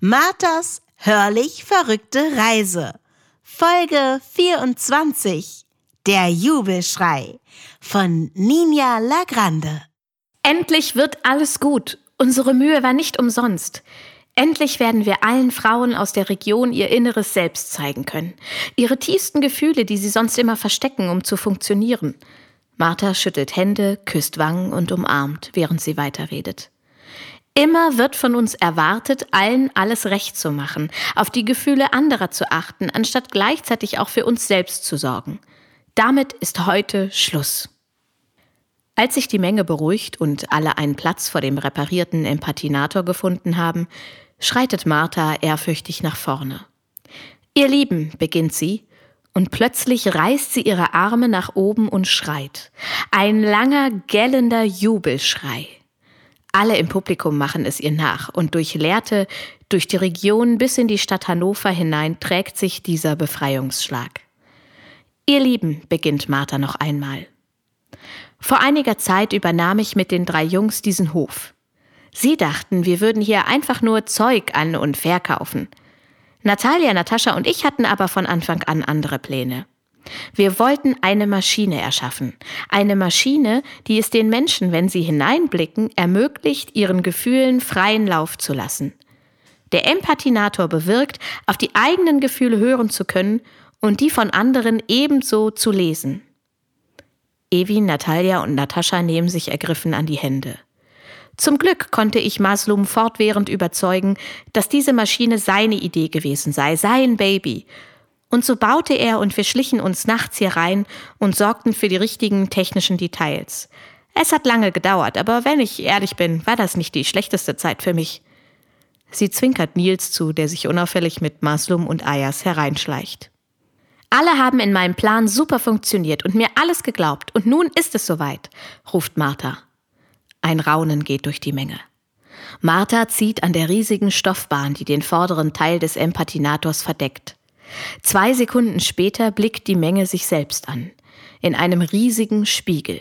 Marthas hörlich verrückte Reise. Folge 24. Der Jubelschrei von Ninja Lagrande. Endlich wird alles gut. Unsere Mühe war nicht umsonst. Endlich werden wir allen Frauen aus der Region ihr inneres Selbst zeigen können. Ihre tiefsten Gefühle, die sie sonst immer verstecken, um zu funktionieren. Martha schüttelt Hände, küsst Wangen und umarmt, während sie weiterredet. Immer wird von uns erwartet, allen alles recht zu machen, auf die Gefühle anderer zu achten, anstatt gleichzeitig auch für uns selbst zu sorgen. Damit ist heute Schluss. Als sich die Menge beruhigt und alle einen Platz vor dem reparierten Empathinator gefunden haben, schreitet Martha ehrfürchtig nach vorne. »Ihr Lieben«, beginnt sie, und plötzlich reißt sie ihre Arme nach oben und schreit. Ein langer, gellender Jubelschrei. Alle im Publikum machen es ihr nach und durch Lehrte, durch die Region bis in die Stadt Hannover hinein trägt sich dieser Befreiungsschlag. »Ihr Lieben«, beginnt Martha noch einmal. »Vor einiger Zeit übernahm ich mit den 3 Jungs diesen Hof. Sie dachten, wir würden hier einfach nur Zeug an- und verkaufen. Natalia, Natascha und ich hatten aber von Anfang an andere Pläne. Wir wollten eine Maschine erschaffen. Eine Maschine, die es den Menschen, wenn sie hineinblicken, ermöglicht, ihren Gefühlen freien Lauf zu lassen. Der Empathinator bewirkt, auf die eigenen Gefühle hören zu können und die von anderen ebenso zu lesen.« Evi, Natalia und Natascha nehmen sich ergriffen an die Hände. Zum Glück konnte ich Maslum fortwährend überzeugen, dass diese Maschine seine Idee gewesen sei, sein Baby. Und so baute er und wir schlichen uns nachts hier rein und sorgten für die richtigen technischen Details. Es hat lange gedauert, aber wenn ich ehrlich bin, war das nicht die schlechteste Zeit für mich. Sie zwinkert Nils zu, der sich unauffällig mit Maslum und Ayas hereinschleicht. »Alle haben in meinem Plan super funktioniert und mir alles geglaubt. Und nun ist es soweit«, ruft Martha. Ein Raunen geht durch die Menge. Martha zieht an der riesigen Stoffbahn, die den vorderen Teil des Empathinators verdeckt. 2 Sekunden später blickt die Menge sich selbst an. In einem riesigen Spiegel.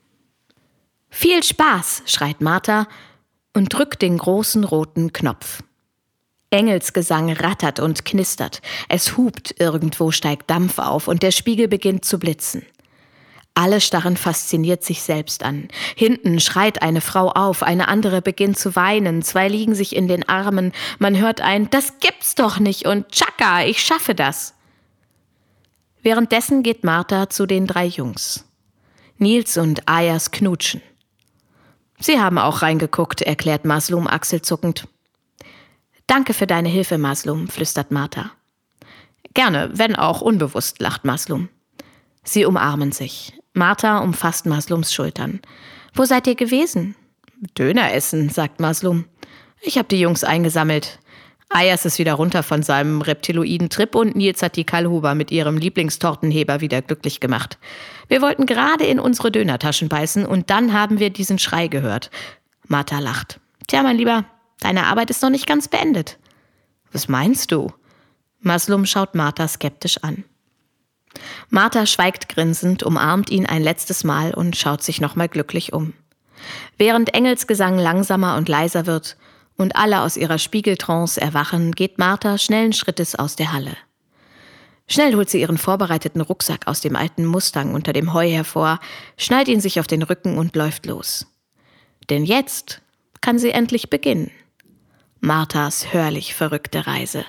»Viel Spaß«, schreit Martha und drückt den großen roten Knopf. Engelsgesang rattert und knistert. Es hupt, irgendwo steigt Dampf auf und der Spiegel beginnt zu blitzen. Alle starren fasziniert sich selbst an. Hinten schreit eine Frau auf, eine andere beginnt zu weinen, 2 liegen sich in den Armen. Man hört ein »Das gibt's doch nicht« und »Tschakka, ich schaffe das«. Währenddessen geht Martha zu den 3 Jungs. Nils und Ayas knutschen. »Sie haben auch reingeguckt«, erklärt Maslum achselzuckend. »Danke für deine Hilfe, Maslum«, flüstert Martha. »Gerne, wenn auch unbewusst«, lacht Maslum. Sie umarmen sich. Martha umfasst Maslums Schultern. »Wo seid ihr gewesen?« »Döner essen«, sagt Maslum. »Ich habe die Jungs eingesammelt. Ayas ist wieder runter von seinem reptiloiden Trip und Nils hat die Kallhuber mit ihrem Lieblingstortenheber wieder glücklich gemacht. Wir wollten gerade in unsere Dönertaschen beißen und dann haben wir diesen Schrei gehört.« Martha lacht. »Tja, mein Lieber, deine Arbeit ist noch nicht ganz beendet.« »Was meinst du?« Maslum schaut Martha skeptisch an. Martha schweigt grinsend, umarmt ihn ein letztes Mal und schaut sich nochmal glücklich um. Während Engelsgesang langsamer und leiser wird und alle aus ihrer Spiegeltrance erwachen, geht Martha schnellen Schrittes aus der Halle. Schnell holt sie ihren vorbereiteten Rucksack aus dem alten Mustang unter dem Heu hervor, schnallt ihn sich auf den Rücken und läuft los. Denn jetzt kann sie endlich beginnen. Marthas hörlich verrückte Reise.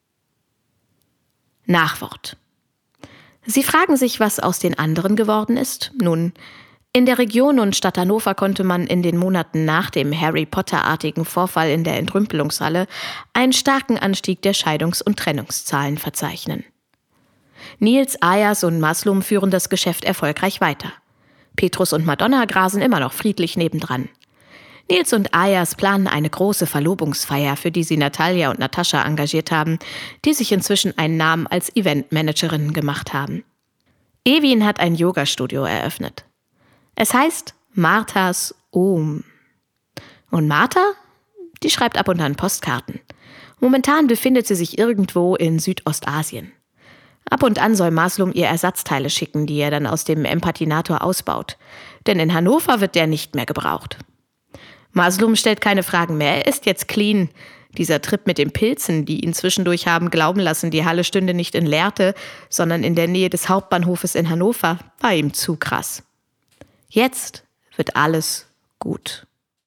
Nachwort. Sie fragen sich, was aus den anderen geworden ist? Nun, in der Region und Stadt Hannover konnte man in den Monaten nach dem Harry-Potter-artigen Vorfall in der Entrümpelungshalle einen starken Anstieg der Scheidungs- und Trennungszahlen verzeichnen. Nils, Ayas und Maslum führen das Geschäft erfolgreich weiter. Petrus und Madonna grasen immer noch friedlich nebendran. Nils und Ayas planen eine große Verlobungsfeier, für die sie Natalia und Natascha engagiert haben, die sich inzwischen einen Namen als Eventmanagerinnen gemacht haben. Evin hat ein Yoga-Studio eröffnet. Es heißt Marthas Om. Und Martha? Die schreibt ab und an Postkarten. Momentan befindet sie sich irgendwo in Südostasien. Ab und an soll Maslum ihr Ersatzteile schicken, die er dann aus dem Empathinator ausbaut. Denn in Hannover wird der nicht mehr gebraucht. Maslum stellt keine Fragen mehr, er ist jetzt clean. Dieser Trip mit den Pilzen, die ihn zwischendurch haben glauben lassen, die Halle stünde nicht in Lehrte, sondern in der Nähe des Hauptbahnhofes in Hannover, war ihm zu krass. Jetzt wird alles gut.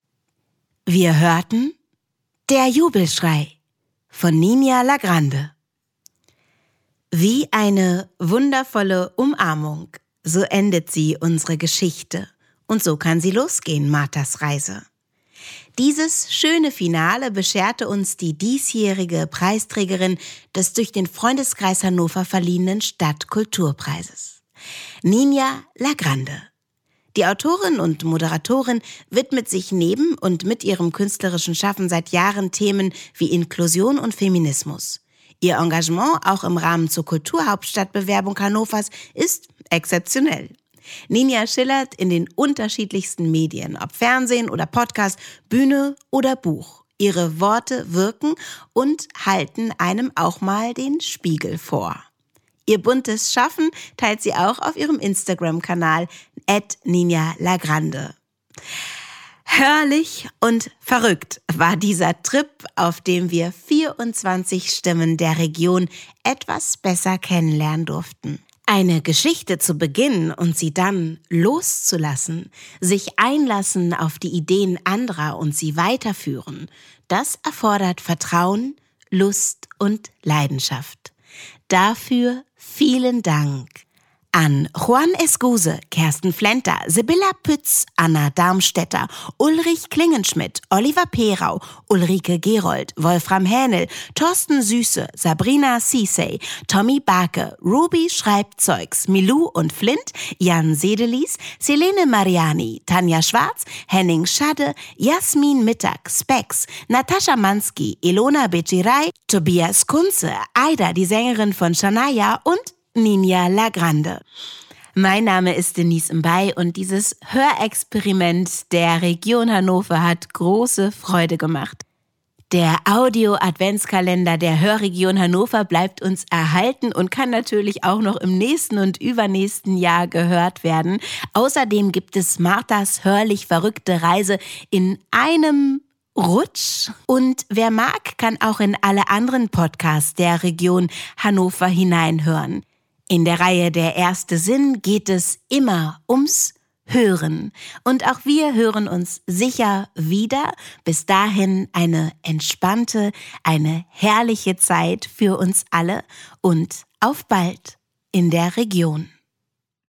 Wir hörten Der Jubelschrei von Niña Lagrande. Wie eine wundervolle Umarmung, so endet sie unsere Geschichte und so kann sie losgehen, Marthas Reise. Dieses schöne Finale bescherte uns die diesjährige Preisträgerin des durch den Freundeskreis Hannover verliehenen Stadtkulturpreises, Niña Lagrande. Die Autorin und Moderatorin widmet sich neben und mit ihrem künstlerischen Schaffen seit Jahren Themen wie Inklusion und Feminismus. Ihr Engagement auch im Rahmen zur Kulturhauptstadtbewerbung Hannovers ist exzeptionell. Niña schillert in den unterschiedlichsten Medien, ob Fernsehen oder Podcast, Bühne oder Buch. Ihre Worte wirken und halten einem auch mal den Spiegel vor. Ihr buntes Schaffen teilt sie auch auf ihrem Instagram-Kanal @NiñaLagrande. Hörlich und verrückt war dieser Trip, auf dem wir 24 Stimmen der Region etwas besser kennenlernen durften. Eine Geschichte zu beginnen und sie dann loszulassen, sich einlassen auf die Ideen anderer und sie weiterführen, das erfordert Vertrauen, Lust und Leidenschaft. Dafür vielen Dank an Juan Escuse, Kersten Flenter, Sibylla Pütz, Anna Darmstädter, Ulrich Klingenschmidt, Oliver Perau, Ulrike Gerold, Wolfram Hähnel, Thorsten Süße, Sabrina Cissey, Tommy Barke, Ruby Schreibzeugs, Milou und Flint, Jan Sedelis, Selene Mariani, Tanja Schwarz, Henning Schadde, Jasmin Mittag, Spex, Natascha Mansky, Ilona Bejirai, Tobias Kunze, Aida, die Sängerin von Shania und Niña Lagrande. Mein Name ist Denise Mbay und dieses Hörexperiment der Region Hannover hat große Freude gemacht. Der Audio-Adventskalender der Hörregion Hannover bleibt uns erhalten und kann natürlich auch noch im nächsten und übernächsten Jahr gehört werden. Außerdem gibt es Marthas hörlich verrückte Reise in einem Rutsch. Und wer mag, kann auch in alle anderen Podcasts der Region Hannover hineinhören. In der Reihe Der erste Sinn geht es immer ums Hören. Und auch wir hören uns sicher wieder. Bis dahin eine entspannte, eine herrliche Zeit für uns alle und auf bald in der Region.